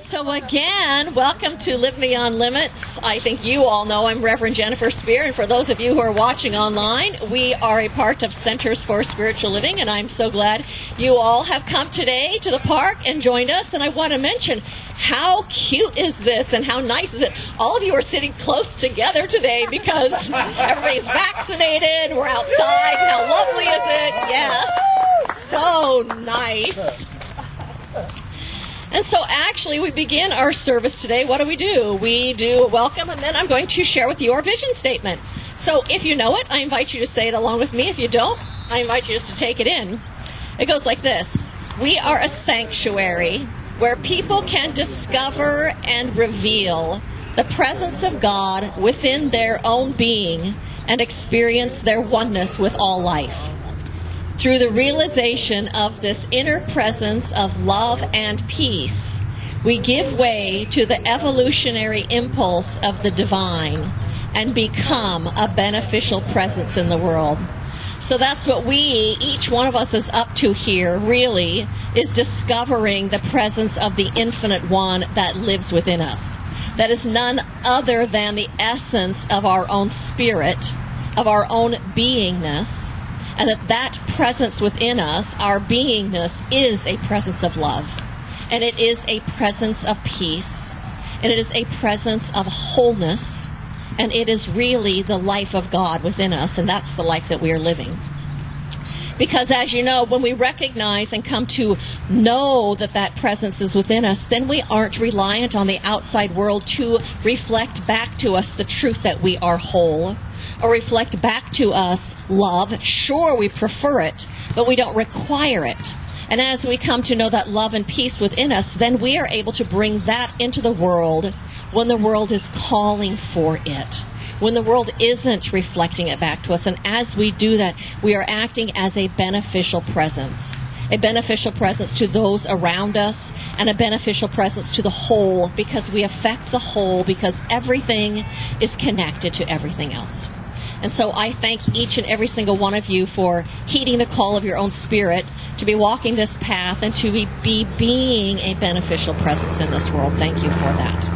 So again, welcome to Live Beyond Limits. I think you all know I'm Reverend Jennifer Spear, and for those of you who are watching online, we are a part of Centers for Spiritual Living, and I'm so glad you all have come today to the park and joined us. And I want to mention, how cute is this and how nice is it? All of you are sitting close together today because everybody's vaccinated, we're outside, and how lovely is it? Yes, so nice. And so actually we begin our service today. What do? We do a welcome, and then I'm going to share with you our vision statement. So if you know it, I invite you to say it along with me. If you don't, I invite you just to take it in. It goes like this. We are a sanctuary where people can discover and reveal the presence of God within their own being and experience their oneness with all life. Through the realization of this inner presence of love and peace, we give way to the evolutionary impulse of the divine and become a beneficial presence in the world. So that's what each one of us is up to here, really, is discovering the presence of the Infinite One that lives within us. That is none other than the essence of our own spirit, of our own beingness, and that presence within us, our beingness, is a presence of love. And it is a presence of peace. And it is a presence of wholeness. And it is really the life of God within us. And that's the life that we are living. Because as you know, when we recognize and come to know that that presence is within us, then we aren't reliant on the outside world to reflect back to us the truth that we are whole, or reflect back to us love. Sure, we prefer it, but we don't require it. And as we come to know that love and peace within us, then we are able to bring that into the world when the world is calling for it, when the world isn't reflecting it back to us. And as we do that, we are acting as a beneficial presence to those around us, and a beneficial presence to the whole, because we affect the whole, because everything is connected to everything else. And so I thank each and every single one of you for heeding the call of your own spirit to be walking this path and to be being a beneficial presence in this world. Thank you for that.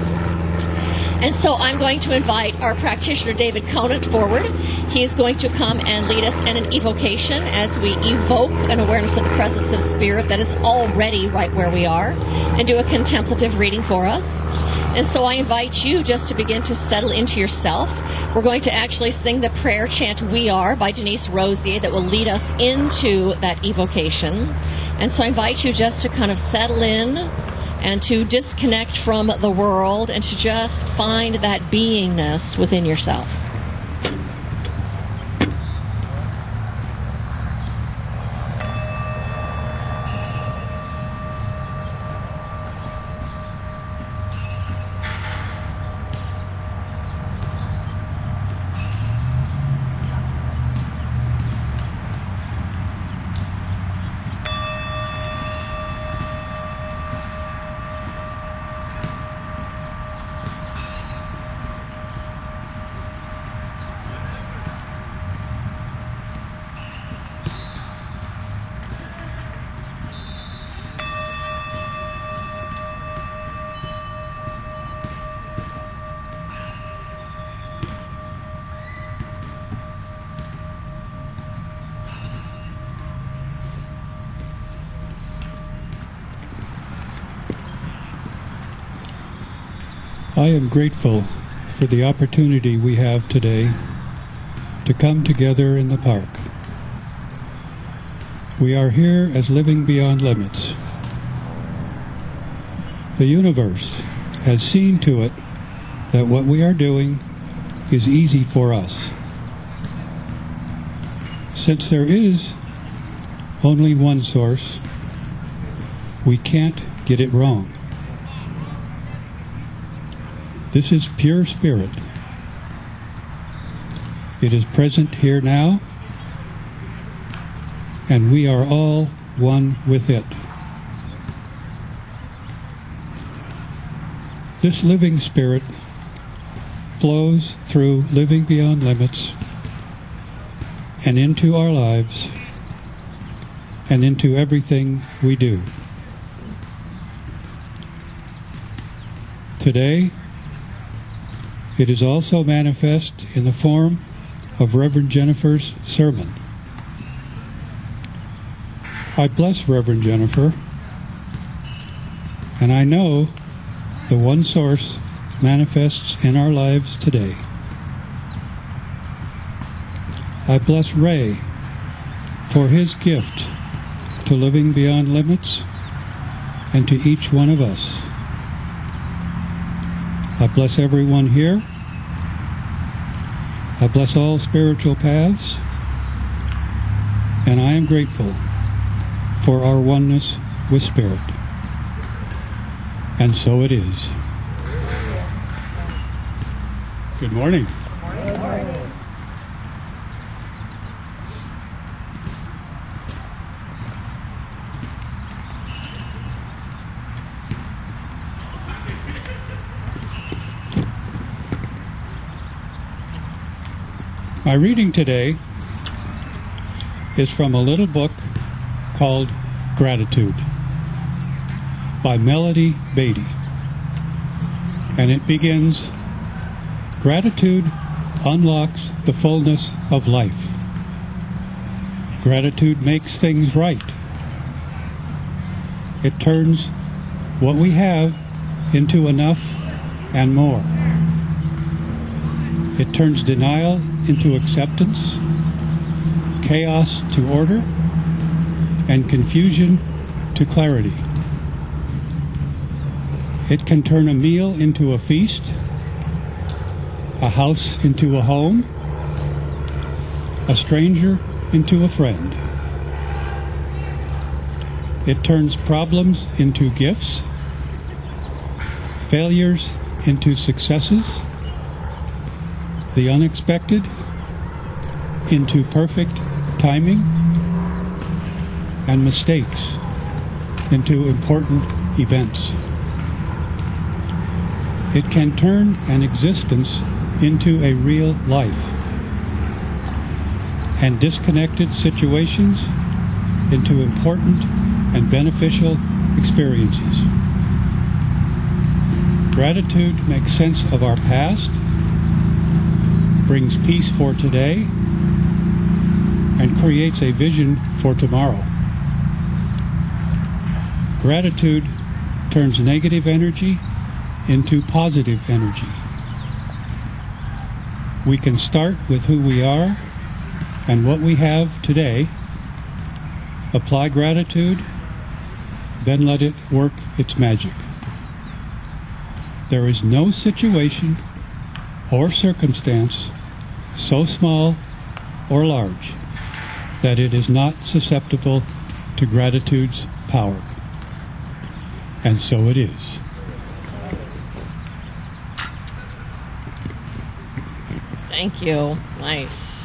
And so I'm going to invite our practitioner, David Conant, forward. He's going to come and lead us in an evocation as we evoke an awareness of the presence of Spirit that is already right where we are, and do a contemplative reading for us. And so I invite you just to begin to settle into yourself. We're going to actually sing the prayer chant We Are by Denise Rosier that will lead us into that evocation. And so I invite you just to kind of settle in and to disconnect from the world and to just find that beingness within yourself. I am grateful for the opportunity we have today to come together in the park. We are here as living beyond limits. The universe has seen to it that what we are doing is easy for us. Since there is only one source, we can't get it wrong. This is pure spirit. It is present here now, and we are all one with it. This living spirit flows through Living Beyond Limits and into our lives and into everything we do. Today, it is also manifest in the form of Reverend Jennifer's sermon. I bless Reverend Jennifer, and I know the one source manifests in our lives today. I bless Ray for his gift to Living Beyond Limits and to each one of us. I bless everyone here. I bless all spiritual paths, and I am grateful for our oneness with Spirit. And so it is. Good morning. Good morning. My reading today is from a little book called Gratitude by Melody Beatty. And it begins, "Gratitude unlocks the fullness of life. Gratitude makes things right. It turns what we have into enough and more. It turns denial into acceptance, chaos to order, and confusion to clarity. It can turn a meal into a feast, a house into a home, a stranger into a friend. It turns problems into gifts, failures into successes, the unexpected into perfect timing, and mistakes into important events. It can turn an existence into a real life, and disconnected situations into important and beneficial experiences. Gratitude makes sense of our past, brings peace for today, and creates a vision for tomorrow. Gratitude turns negative energy into positive energy. We can start with who we are and what we have today, apply gratitude, then let it work its magic. There is no situation or circumstance so small or large that it is not susceptible to gratitude's power. And so it is. Thank you. Nice.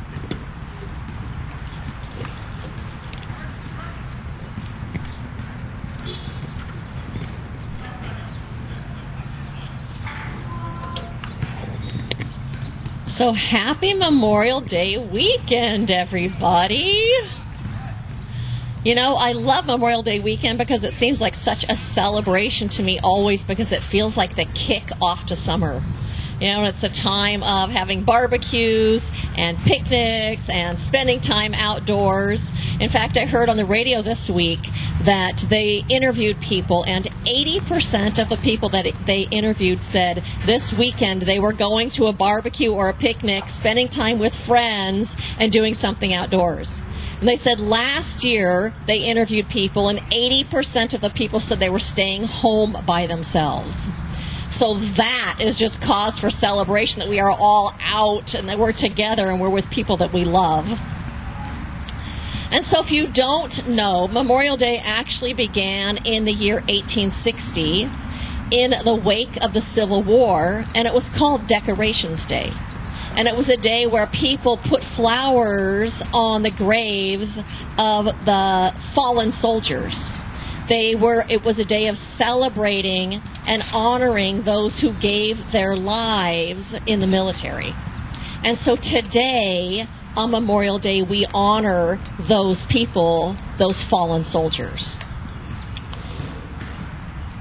So happy Memorial Day weekend, everybody. You know, I love Memorial Day weekend because it seems like such a celebration to me always, because it feels like the kick off to summer. You know, it's a time of having barbecues and picnics and spending time outdoors. In fact, I heard on the radio this week that they interviewed people, and 80% of the people that they interviewed said this weekend they were going to a barbecue or a picnic, spending time with friends, and doing something outdoors. And they said last year they interviewed people, and 80% of the people said they were staying home by themselves. So that is just cause for celebration, that we are all out and that we're together and we're with people that we love. And so if you don't know, Memorial Day actually began in the year 1860 in the wake of the Civil War, and it was called Decorations Day. And it was a day where people put flowers on the graves of the fallen soldiers. It was a day of celebrating and honoring those who gave their lives in the military. And so today, on Memorial Day, we honor those people, those fallen soldiers.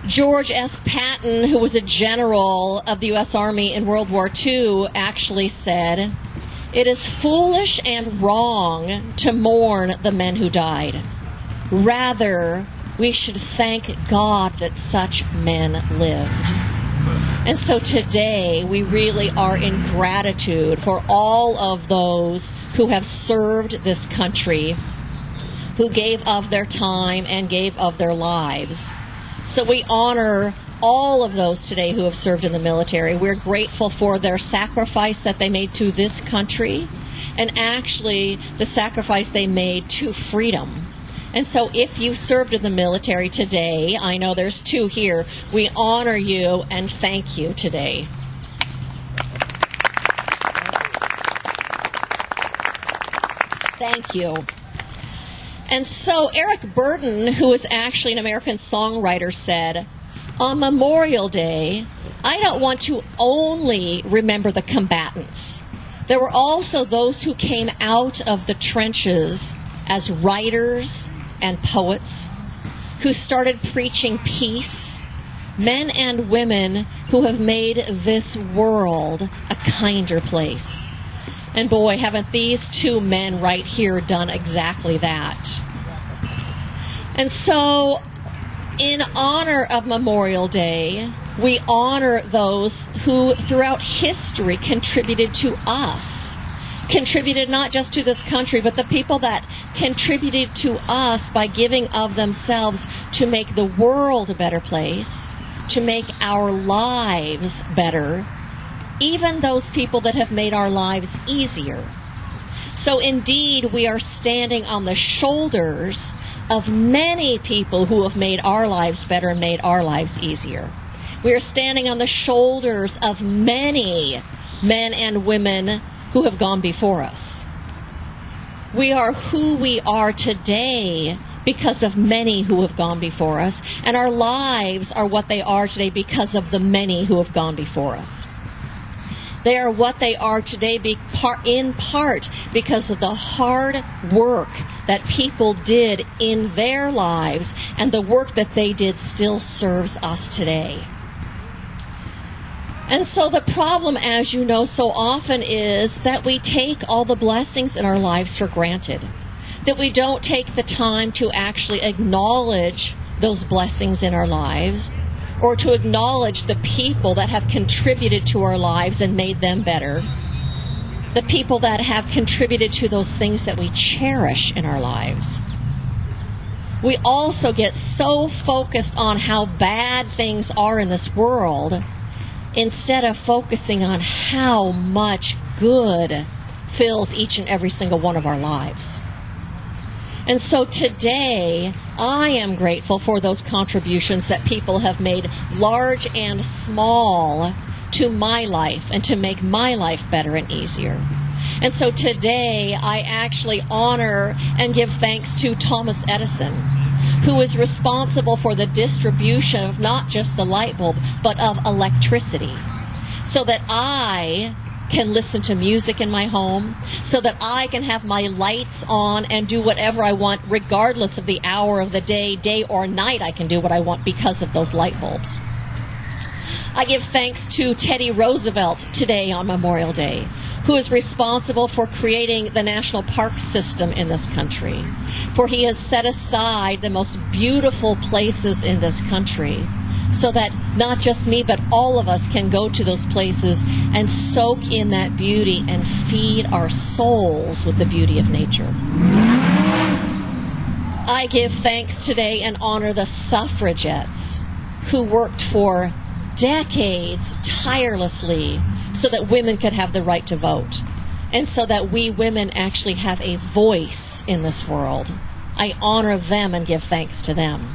George S. Patton, who was a general of the U.S. Army in World War II, actually said, "It is foolish and wrong to mourn the men who died. Rather, we should thank God that such men lived." And so today, we really are in gratitude for all of those who have served this country, who gave of their time and gave of their lives. So we honor all of those today who have served in the military. We're grateful for their sacrifice that they made to this country, and actually the sacrifice they made to freedom. And so if you served in the military today, I know there's two here, we honor you and thank you today. Thank you. And so Eric Burden, who is actually an American songwriter, said, "On Memorial Day, I don't want to only remember the combatants. There were also those who came out of the trenches as writers and poets, who started preaching peace, men and women who have made this world a kinder place." And boy, haven't these two men right here done exactly that. And so, in honor of Memorial Day, we honor those who throughout history contributed to us. Contributed not just to this country, but the people that contributed to us by giving of themselves to make the world a better place, to make our lives better, even those people that have made our lives easier. So indeed, we are standing on the shoulders of many people who have made our lives better and made our lives easier. We are standing on the shoulders of many men and women who have gone before us. We are who we are today because of many who have gone before us, and our lives are what they are today because of the many who have gone before us. They are what they are today in part because of the hard work that people did in their lives, and the work that they did still serves us today. And so the problem, as you know so often, is that we take all the blessings in our lives for granted, that we don't take the time to actually acknowledge those blessings in our lives, or to acknowledge the people that have contributed to our lives and made them better, the people that have contributed to those things that we cherish in our lives. We also get so focused on how bad things are in this world instead of focusing on how much good fills each and every single one of our lives. And so today, I am grateful for those contributions that people have made, large and small, to my life and to make my life better and easier. And so today, I actually honor and give thanks to Thomas Edison, who is responsible for the distribution of not just the light bulb, but of electricity, so that I can listen to music in my home, so that I can have my lights on and do whatever I want, regardless of the hour of the day, day or night. I can do what I want because of those light bulbs. I give thanks to Teddy Roosevelt today on Memorial Day, who is responsible for creating the national park system in this country, for he has set aside the most beautiful places in this country, so that not just me, but all of us can go to those places and soak in that beauty and feed our souls with the beauty of nature. I give thanks today and honor the suffragettes who worked for decades tirelessly so that women could have the right to vote, and so that we women actually have a voice in this world. I honor them and give thanks to them.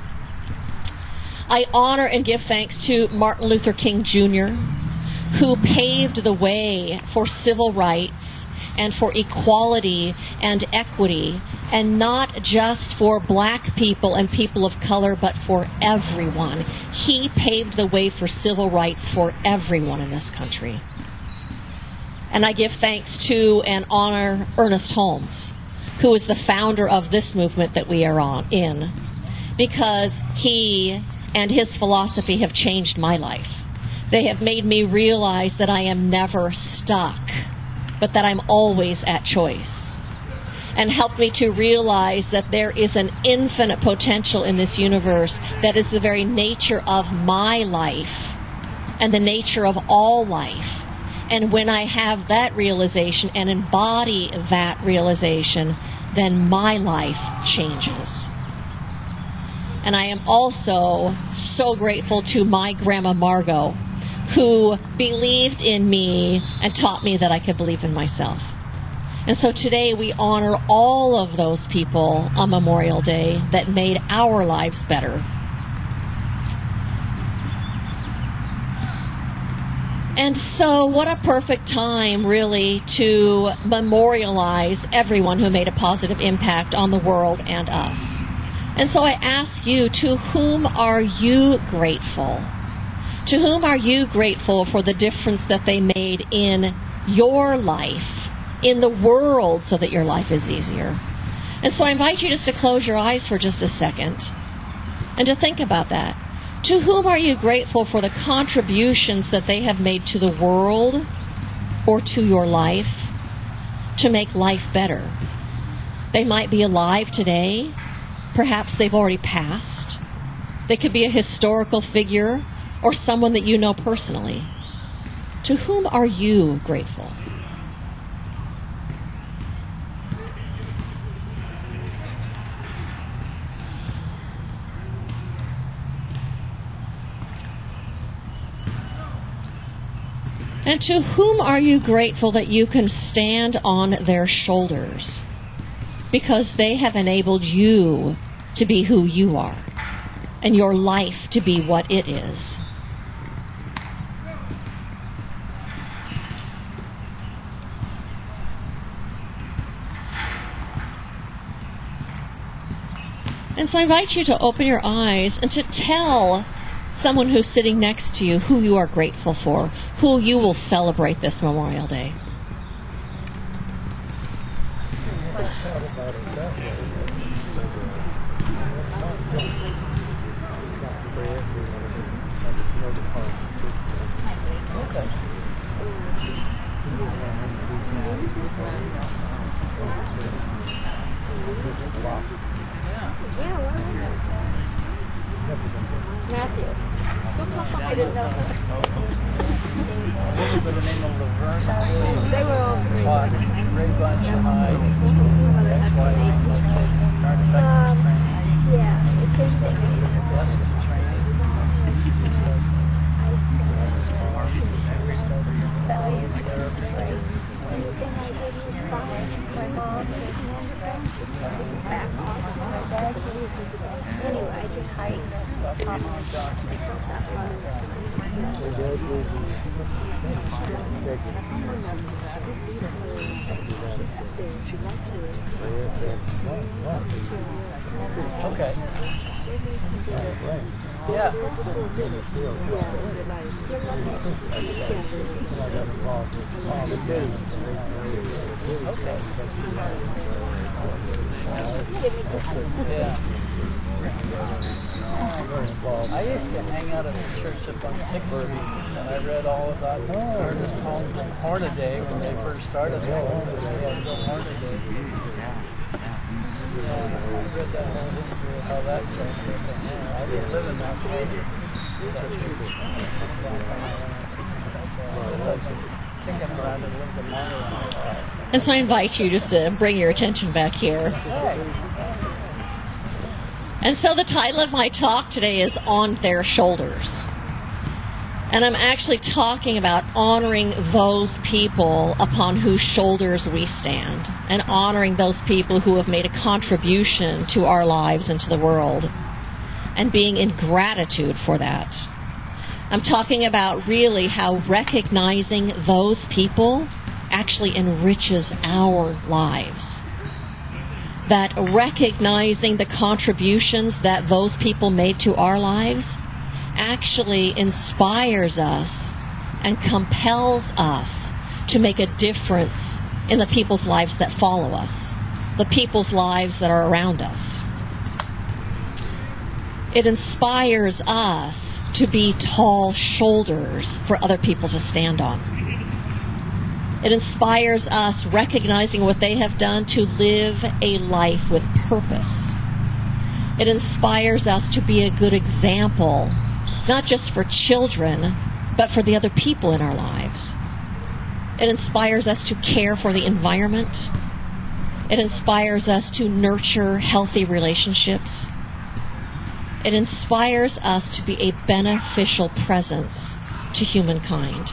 I honor and give thanks to Martin Luther King Jr., who paved the way for civil rights and for equality and equity, and not just for black people and people of color, but for everyone. He paved the way for civil rights for everyone in this country. And I give thanks to and honor Ernest Holmes, who is the founder of this movement that we are in, because he and his philosophy have changed my life. They have made me realize that I am never stuck, but that I'm always at choice, and helped me to realize that there is an infinite potential in this universe that is the very nature of my life and the nature of all life. And when I have that realization and embody that realization, then my life changes. And I am also so grateful to my grandma Margot, who believed in me and taught me that I could believe in myself. And so today we honor all of those people on Memorial Day that made our lives better. And so what a perfect time, really, to memorialize everyone who made a positive impact on the world and us. And so I ask you, to whom are you grateful? To whom are you grateful for the difference that they made in your life, in the world, so that your life is easier? And so I invite you just to close your eyes for just a second and to think about that. To whom are you grateful for the contributions that they have made to the world or to your life to make life better? They might be alive today. Perhaps they've already passed. They could be a historical figure or someone that you know personally. To whom are you grateful? And to whom are you grateful that you can stand on their shoulders because they have enabled you to be who you are and your life to be what it is? And so I invite you to open your eyes and to tell someone who's sitting next to you who you are grateful for, who you will celebrate this Memorial Day. Matthew. I didn't know that. They were all great bunch of yeah, it's same thing. Anyway, I just okay. Yeah. Okay. Yeah. I used to hang out at the church up on 6th Street, and I read all about Ernest Holmes and Hornaday when they first started. They had Hornaday. Yeah, I read that whole history of how that started. I didn't live in that place. Thinking around and looking longer. And so I invite you just to bring your attention back here. And so the title of my talk today is On Their Shoulders. And I'm actually talking about honoring those people upon whose shoulders we stand, and honoring those people who have made a contribution to our lives and to the world, and being in gratitude for that. I'm talking about really how recognizing those people actually enriches our lives. That recognizing the contributions that those people made to our lives actually inspires us and compels us to make a difference in the people's lives that follow us, the people's lives that are around us. It inspires us to be tall shoulders for other people to stand on. It inspires us recognizing what they have done to live a life with purpose. It inspires us to be a good example, not just for children, but for the other people in our lives. It inspires us to care for the environment. It inspires us to nurture healthy relationships. It inspires us to be a beneficial presence to humankind.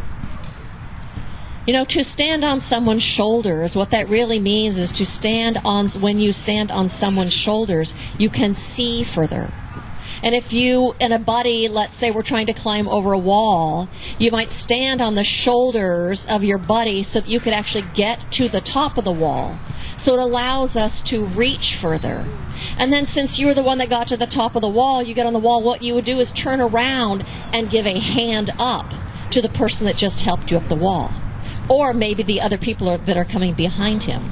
You know, to stand on someone's shoulders, what that really means is to stand on, when you stand on someone's shoulders, you can see further. And if you and a buddy, let's say we're trying to climb over a wall, you might stand on the shoulders of your buddy so that you could actually get to the top of the wall. So it allows us to reach further. And then since you were the one that got to the top of the wall, you get on the wall, what you would do is turn around and give a hand up to the person that just helped you up the wall. Or maybe the other people that are coming behind him.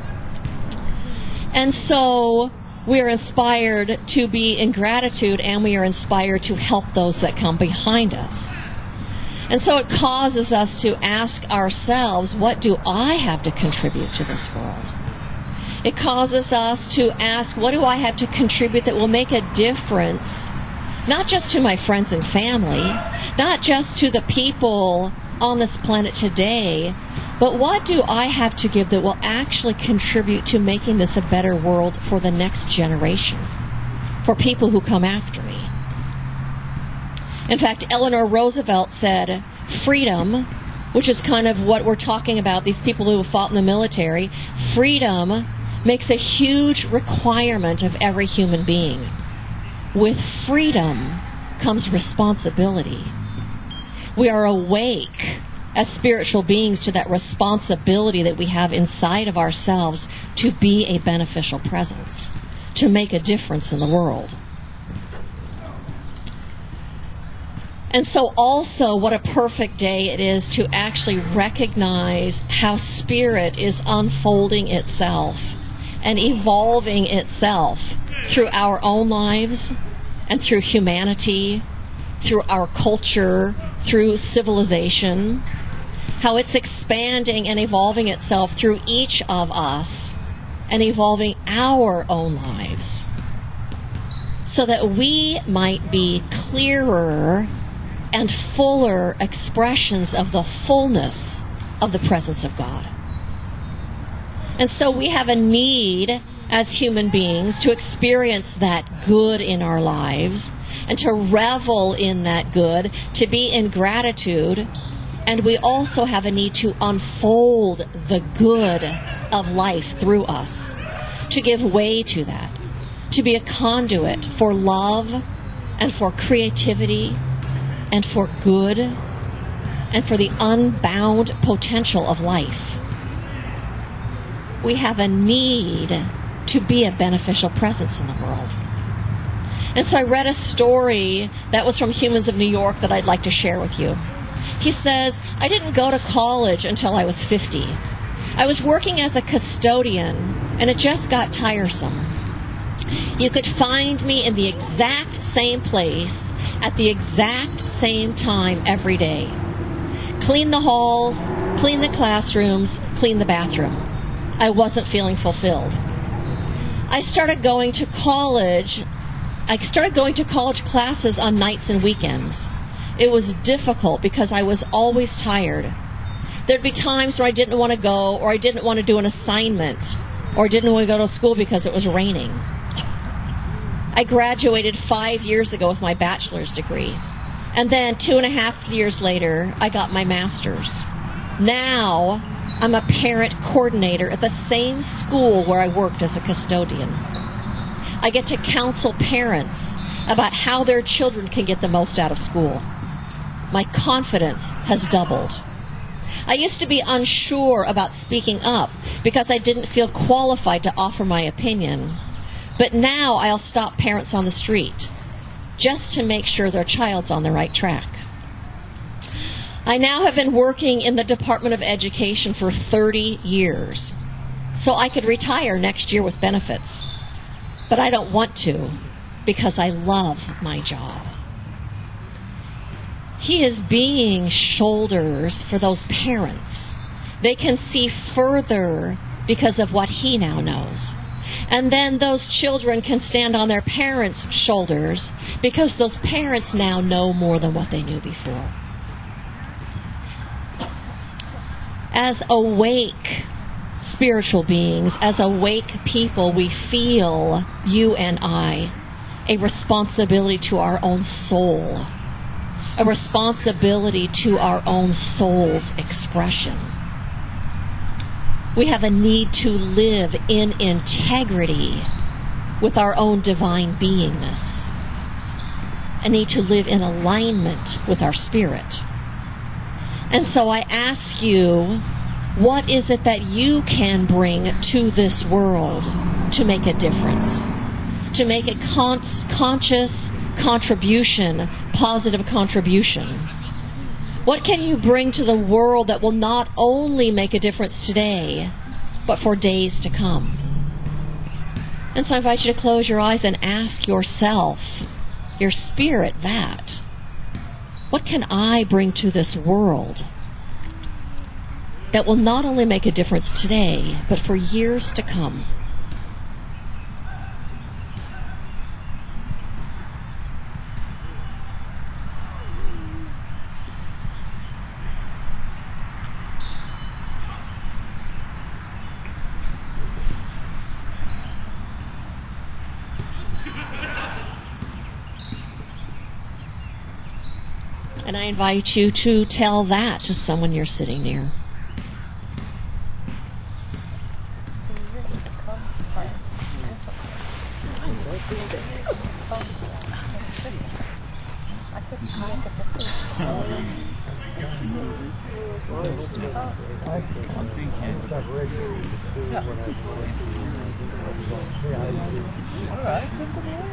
And so we are inspired to be in gratitude, and we are inspired to help those that come behind us. And so it causes us to ask ourselves, what do I have to contribute to this world? It causes us to ask, what do I have to contribute that will make a difference, not just to my friends and family, not just to the people on this planet today, but what do I have to give that will actually contribute to making this a better world for the next generation, for people who come after me? In fact, Eleanor Roosevelt said, freedom, which is kind of what we're talking about, these people who have fought in the military, freedom makes a huge requirement of every human being. With freedom comes responsibility. We are awake as spiritual beings to that responsibility that we have inside of ourselves to be a beneficial presence, to make a difference in the world. And so also, what a perfect day it is to actually recognize how Spirit is unfolding itself and evolving itself through our own lives and through humanity, through our culture, through civilization, how it's expanding and evolving itself through each of us and evolving our own lives so that we might be clearer and fuller expressions of the fullness of the presence of God. And so we have a need as human beings to experience that good in our lives and to revel in that good, to be in gratitude. And we also have a need to unfold the good of life through us, to give way to that, to be a conduit for love and for creativity and for good and for the unbound potential of life. We have a need to be a beneficial presence in the world. And so I read a story that was from Humans of New York that I'd like to share with you. He says, I didn't go to college until I was 50. I was working as a custodian, and it just got tiresome. You could find me in the exact same place at the exact same time every day. Clean the halls, clean the classrooms, clean the bathroom. I wasn't feeling fulfilled. I started going to college classes on nights and weekends. It was difficult because I was always tired. There'd be times where I didn't want to go, or I didn't want to do an assignment, or I didn't want to go to school because it was raining. I graduated 5 years ago with my bachelor's degree. And then 2.5 years later, I got my master's. Now, I'm a parent coordinator at the same school where I worked as a custodian. I get to counsel parents about how their children can get the most out of school. My confidence has doubled. I used to be unsure about speaking up because I didn't feel qualified to offer my opinion. But now I'll stop parents on the street just to make sure their child's on the right track. I now have been working in the Department of Education for 30 years, so I could retire next year with benefits. But I don't want to, because I love my job. He is being shoulders for those parents. They can see further because of what he now knows. And then those children can stand on their parents' shoulders because those parents now know more than what they knew before. As awake spiritual beings, as awake people, we feel, you and I, a responsibility to our own soul, a responsibility to our own soul's expression. We have a need to live in integrity with our own divine beingness, a need to live in alignment with our spirit. And so I ask you, what is it that you can bring to this world to make a difference, to make a conscious contribution, positive contribution? What can you bring to the world that will not only make a difference today, but for days to come? And so I invite you to close your eyes and ask yourself, your spirit, that. What can I bring to this world that will not only make a difference today, but for years to come? And I invite you to tell that to someone you're sitting near. All right, send some more.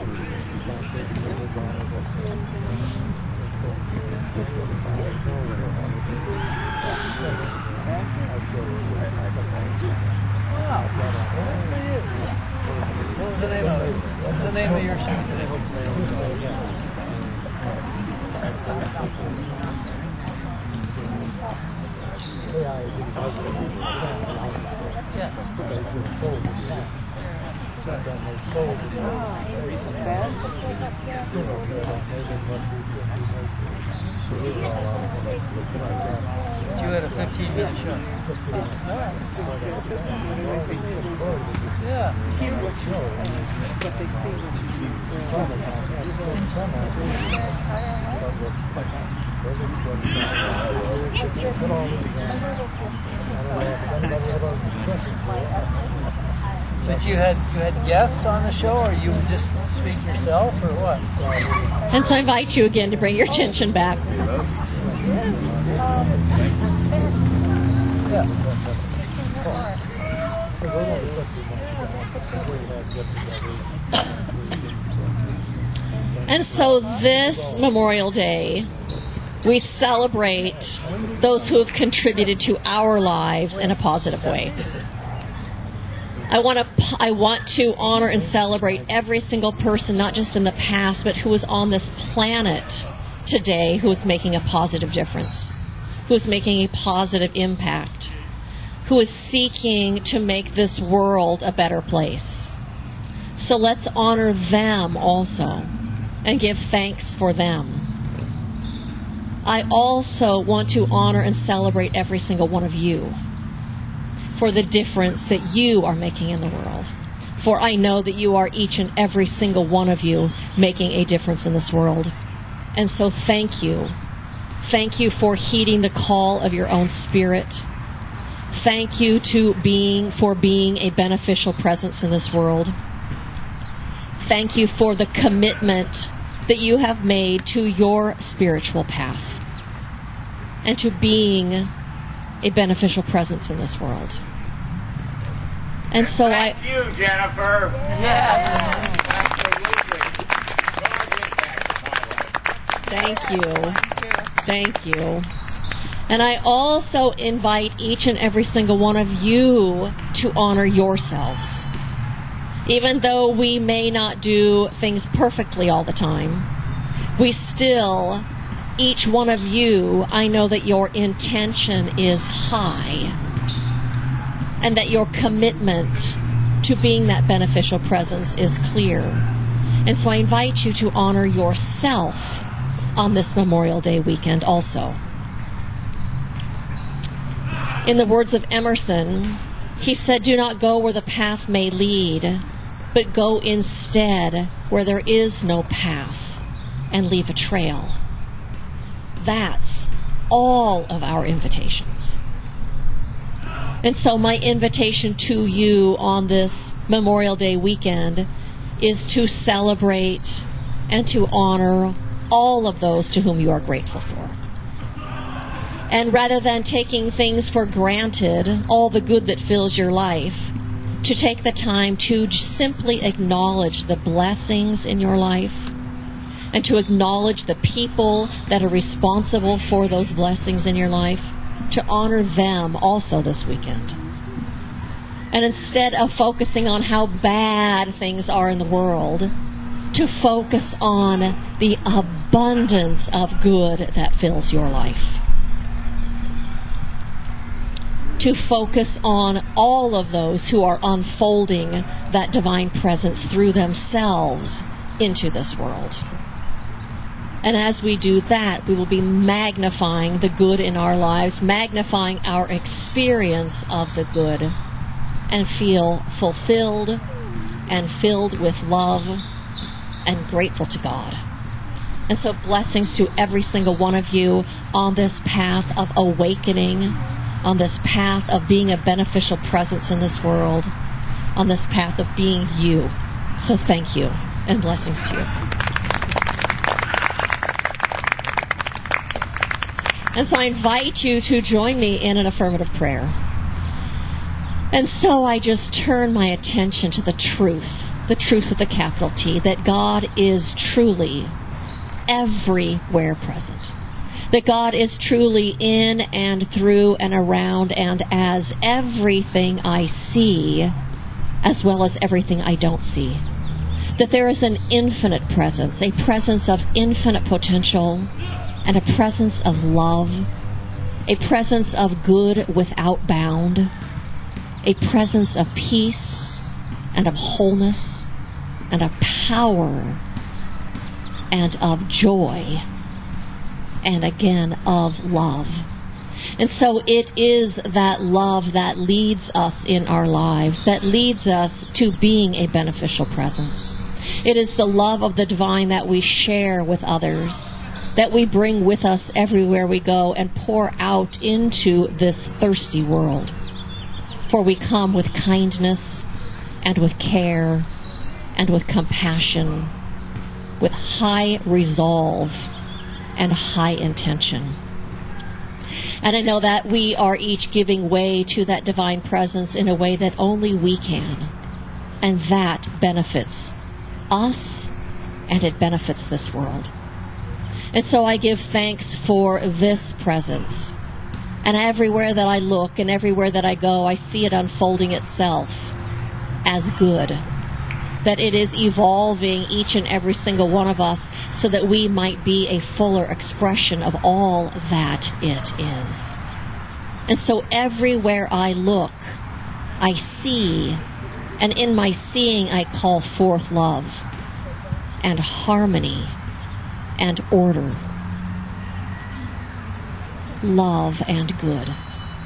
Wow. What was the name of it? What was the name of your You had a 15-minute show. Yeah. Hear what you say, but they see what you do. But you had guests on the show, or you would just speak yourself, or what? And so I invite you again to bring your attention back. Yeah. And so this Memorial Day, we celebrate those who have contributed to our lives in a positive way. I want to honor and celebrate every single person, not just in the past, but who is on this planet today, who is making a positive difference, who is making a positive impact, who is seeking to make this world a better place. So let's honor them also and give thanks for them. I also want to honor and celebrate every single one of you for the difference that you are making in the world. For I know that you are, each and every single one of you, making a difference in this world. And so thank you. Thank you for heeding the call of your own spirit. Thank you for being a beneficial presence in this world. Thank you for the commitment that you have made to your spiritual path and to being a beneficial presence in this world. And so Thank you, Jennifer. Yes. Thank you. Thank you. And I also invite each and every single one of you to honor yourselves. Even though we may not do things perfectly all the time, we still, each one of you, I know that your intention is high and that your commitment to being that beneficial presence is clear. And so I invite you to honor yourself on this Memorial Day weekend also. In the words of Emerson, he said, "Do not go where the path may lead, but go instead where there is no path and leave a trail." That's all of our invitations. And so my invitation to you on this Memorial Day weekend is to celebrate and to honor all of those to whom you are grateful for. And rather than taking things for granted, all the good that fills your life, to take the time to simply acknowledge the blessings in your life and to acknowledge the people that are responsible for those blessings in your life, to honor them also this weekend. And instead of focusing on how bad things are in the world, to focus on the abundance of good that fills your life. To focus on all of those who are unfolding that divine presence through themselves into this world. And as we do that, we will be magnifying the good in our lives, magnifying our experience of the good, and feel fulfilled and filled with love and grateful to God. And so blessings to every single one of you on this path of awakening, on this path of being a beneficial presence in this world, on this path of being you. So thank you, and blessings to you. And so I invite you to join me in an affirmative prayer. And so I just turn my attention to the truth with a capital T, that God is truly everywhere present. That God is truly in and through and around and as everything I see, as well as everything I don't see. That there is an infinite presence, a presence of infinite potential, and a presence of love, a presence of good without bound, a presence of peace and of wholeness and of power and of joy and again of love. And so it is that love that leads us in our lives, that leads us to being a beneficial presence. It is the love of the divine that we share with others, that we bring with us everywhere we go and pour out into this thirsty world. For we come with kindness and with care and with compassion, with high resolve and high intention. And I know that we are each giving way to that divine presence in a way that only we can. And that benefits us and it benefits this world. And so I give thanks for this presence. And everywhere that I look and everywhere that I go, I see it unfolding itself as good. That it is evolving each and every single one of us so that we might be a fuller expression of all that it is. And so everywhere I look, I see, and in my seeing I call forth love and harmony and order, love and good.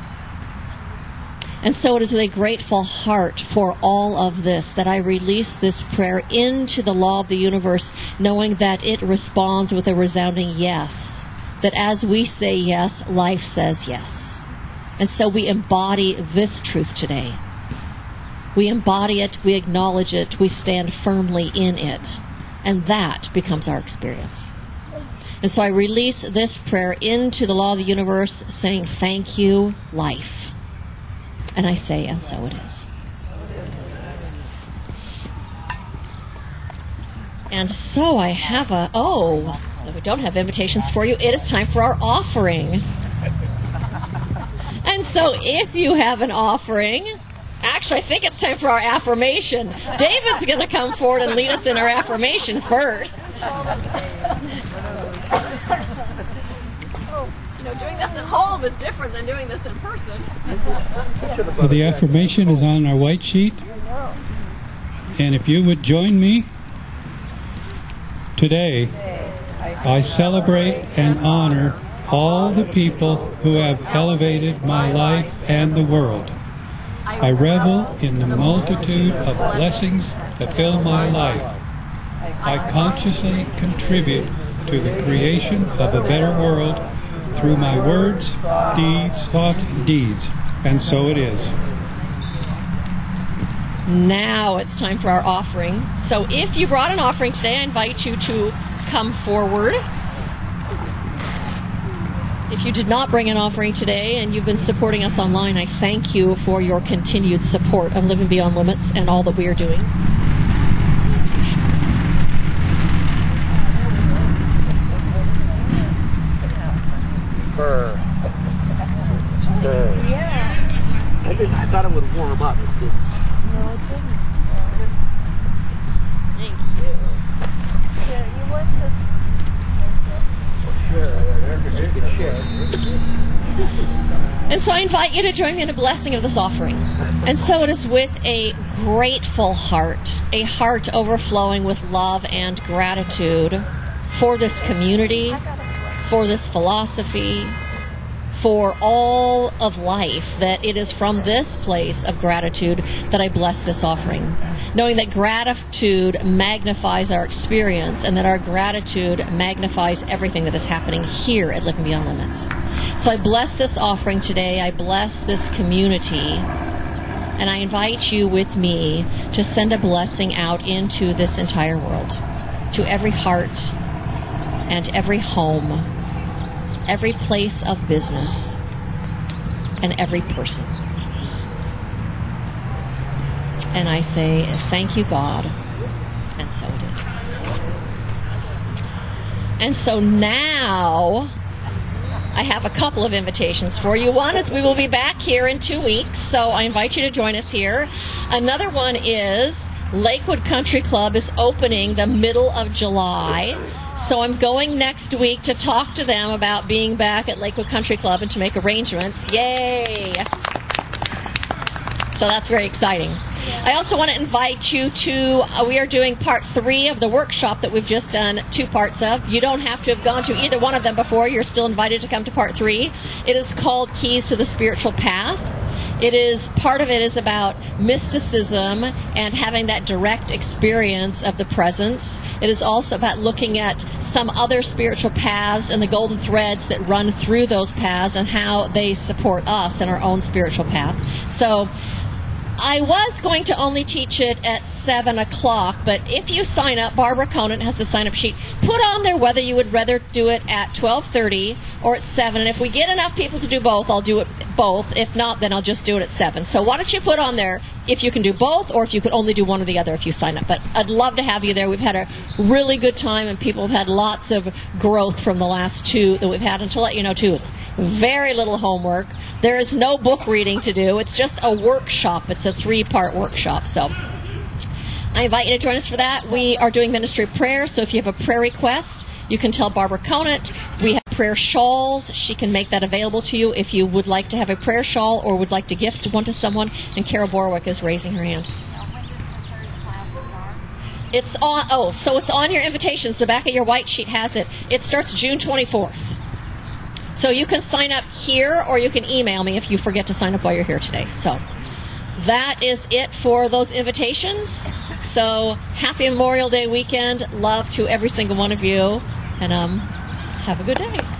And so it is with a grateful heart for all of this that I release this prayer into the law of the universe, knowing that it responds with a resounding yes. That as we say yes, life says yes. And so we embody this truth today. We embody it, we acknowledge it, we stand firmly in it. And that becomes our experience. And so I release this prayer into the law of the universe, saying, thank you, life. And I say, and so it is. And so I have we don't have invitations for you. It is time for our offering. And so if you have an offering, Actually, I think it's time for our affirmation. David's going to come forward and lead us in our affirmation first. You know, doing this at home is different than doing this in person. Well, the affirmation is on our white sheet. And if you would join me today, I celebrate and honor all the people who have elevated my life and the world. I revel in the multitude of blessings that fill my life. I consciously contribute to the creation of a better world through my words, deeds, thoughts, and deeds. And so it is. Now it's time for our offering. So if you brought an offering today, I invite you to come forward. If you did not bring an offering today and you've been supporting us online, I thank you for your continued support of Living Beyond Limits and all that we are doing. Yeah. I thought it would warm up. It didn't. No, it didn't. Thank you. Yeah, you want to. And so I invite you to join me in a blessing of this offering. And so it is with a grateful heart, a heart overflowing with love and gratitude for this community, for this philosophy, for all of life, that it is from this place of gratitude that I bless this offering. Knowing that gratitude magnifies our experience and that our gratitude magnifies everything that is happening here at Living Beyond Limits. So I bless this offering today. I bless this community. And I invite you with me to send a blessing out into this entire world, to every heart and every home, every place of business, and every person. And I say, thank you, God. And so it is. And so now I have a couple of invitations for you. One is we will be back here in 2 weeks, so I invite you to join us here. Another one is Lakewood Country Club is opening the middle of July. So I'm going next week to talk to them about being back at Lakewood Country Club and to make arrangements. Yay! So that's very exciting. I also want to invite you to, we are doing part 3 of the workshop that we've just done 2 parts of. You don't have to have gone to either one of them before. You're still invited to come to part 3. It is called Keys to the Spiritual Path. Part of it is about mysticism and having that direct experience of the presence. It is also about looking at some other spiritual paths and the golden threads that run through those paths and how they support us in our own spiritual path. So I was going to only teach it at 7 o'clock, but if you sign up, Barbara Conant has the sign-up sheet. Put on there whether you would rather do it at 12:30 or at 7, and if we get enough people to do both, I'll do it both. If not, then I'll just do it at 7. So why don't you put on there if you can do both, or if you could only do one or the other if you sign up. But I'd love to have you there. We've had a really good time, and people have had lots of growth from the last 2 that we've had. And to let you know, too, it's very little homework. There is no book reading to do. It's just a workshop. It's a 3-part workshop. So I invite you to join us for that. We are doing ministry prayer, so if you have a prayer request, you can tell Barbara Conant. We have prayer shawls. She can make that available to you if you would like to have a prayer shawl or would like to gift one to someone. And Carol Borwick is raising her hand. It's on. So it's on your invitations. The back of your white sheet has it. It starts June 24th. So you can sign up here, or you can email me if you forget to sign up while you're here today. So that is it for those invitations. So happy Memorial Day weekend. Love to every single one of you. And have a good day.